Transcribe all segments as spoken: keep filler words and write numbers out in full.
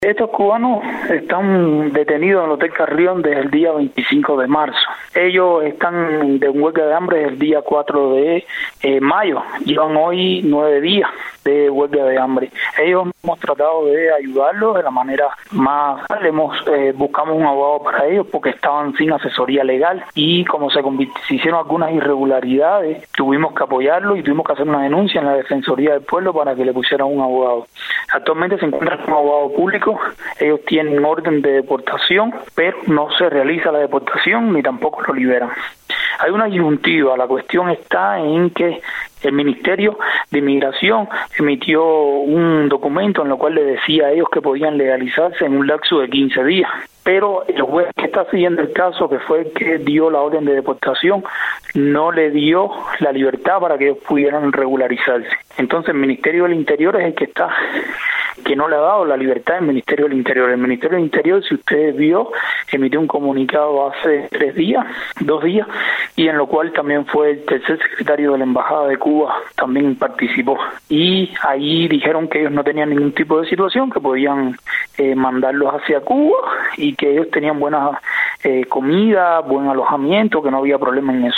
Estos cubanos están detenidos en el Hotel Carrión desde el día veinticinco de marzo. Ellos están de huelga de hambre desde el día cuatro de mayo. Llevan hoy nueve días de huelga de hambre. Ellos hemos tratado de ayudarlos de la manera más... Hemos, eh, buscamos un abogado para ellos porque estaban sin asesoría legal y como se, se hicieron algunas irregularidades, tuvimos que apoyarlos y tuvimos que hacer una denuncia en la Defensoría del Pueblo para que le pusieran un abogado. Actualmente se encuentran con un abogado público. Ellos tienen orden de deportación, pero no se realiza la deportación ni tampoco lo liberan. Hay una disyuntiva. La cuestión está en que el Ministerio de Inmigración emitió un documento en lo cual le decía a ellos que podían legalizarse en un lapso de quince días. Pero el juez que está siguiendo el caso, que fue el que dio la orden de deportación, no le dio la libertad para que ellos pudieran regularizarse. Entonces el Ministerio del Interior es el que está, que no le ha dado la libertad al Ministerio del Interior. El Ministerio del Interior, si usted vio, emitió un comunicado hace tres días, dos días, y en lo cual también fue el tercer secretario de la Embajada de Cuba, también participó. Y ahí dijeron que ellos no tenían ningún tipo de situación, que podían eh, mandarlos hacia Cuba y que ellos tenían buena eh, comida, buen alojamiento, que no había problema en eso.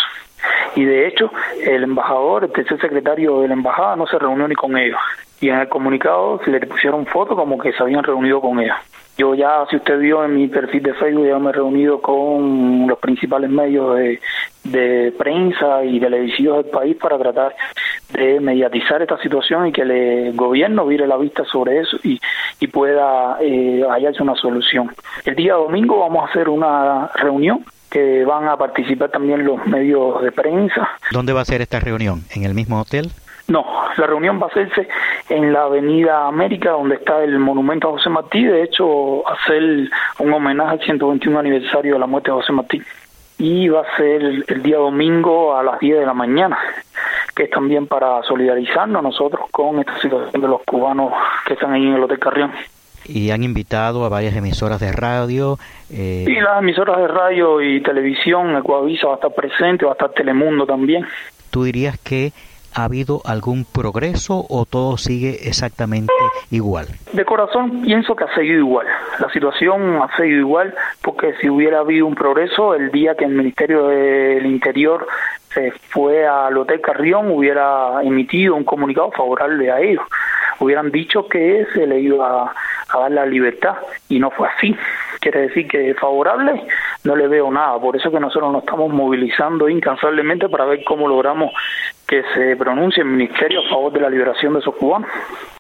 Y de hecho, el embajador, el tercer secretario de la embajada, no se reunió ni con ellos. Y en el comunicado se le pusieron fotos como que se habían reunido con ellos. Yo ya, si usted vio en mi perfil de Facebook, ya me he reunido con los principales medios de, de prensa y televisivos del país para tratar de mediatizar esta situación y que el gobierno vire la vista sobre eso y, y pueda eh, hallarse una solución. El día domingo vamos a hacer una reunión que van a participar también los medios de prensa. ¿Dónde va a ser esta reunión? ¿En el mismo hotel? No, la reunión va a hacerse en la Avenida América, donde está el monumento a José Martí. De hecho, hacer un homenaje al ciento veintiuno aniversario de la muerte de José Martí. Y va a ser el, el día domingo a las diez de la mañana, que es también para solidarizarnos nosotros con esta situación de los cubanos que están ahí en el Hotel Carrión. Y han invitado a varias emisoras de radio. Eh... Y las emisoras de radio y televisión, Ecuavisa va a estar presente, va a estar Telemundo también. ¿Tú dirías que ha habido algún progreso o todo sigue exactamente igual? De corazón pienso que ha seguido igual. La situación ha seguido igual porque si hubiera habido un progreso el día que el Ministerio del Interior se fue al Hotel Carrión hubiera emitido un comunicado favorable a ellos. Hubieran dicho que se le iba a, a dar la libertad y no fue así. Quiere decir que favorable no le veo nada. Por eso que nosotros nos estamos movilizando incansablemente para ver cómo logramos que se pronuncie el Ministerio a favor de la liberación de esos cubanos.